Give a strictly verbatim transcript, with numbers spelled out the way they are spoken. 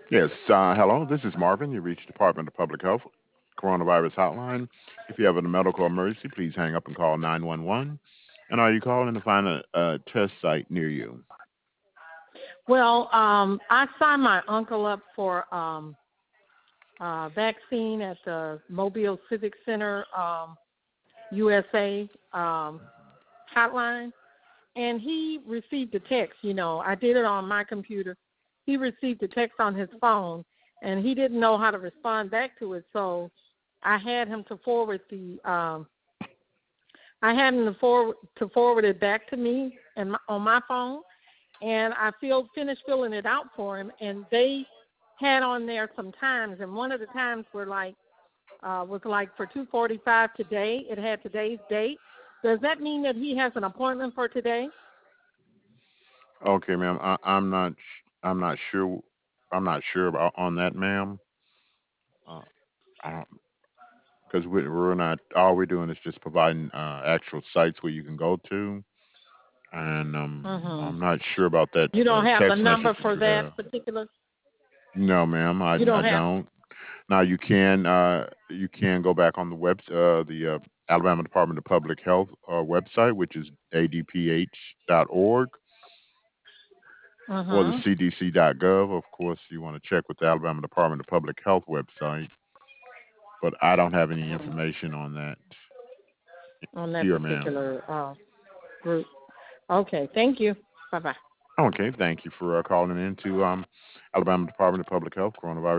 Yes, uh, hello, this is Marvin. You reached Department of Public Health Coronavirus Hotline. If you have a medical emergency, please hang up and call nine one one. And are you calling to find a, a test site near you? Well, um, I signed my uncle up for um, uh, vaccine at the Mobile Civic Center, um, U S A um, hotline, and he received a text. You know, I did it on my computer. He received a text on his phone, and he didn't know how to respond back to it. So I had him to forward the um, I had him to forward to forward it back to me and my, on my phone, and I filled finished filling it out for him. And they had on there some times, and one of the times were like uh, was like for two forty-five today. It had today's date. Does that mean that he has an appointment for today? Okay, ma'am. I, I'm not. sh- I'm not sure. I'm not sure about on that, ma'am. Uh, I don't because we, we're not. All we're doing is just providing uh, actual sites where you can go to, and um, Mm-hmm. I'm not sure about that You don't uh, have the text message number that for you that have. particular. No, ma'am. I, You I don't have. don't. Now you can uh, you can go back on the web uh, the uh, Alabama Department of Public Health uh, website, which is a d p h dot org or the Mm-hmm. c d c dot gov. Of course, you want to check with the Alabama Department of Public Health website, but I don't have any information on that On that here, ma'am. particular uh, group. Okay. Thank you. Bye bye. Okay, thank you for uh, calling in to um, Alabama Department of Public Health coronavirus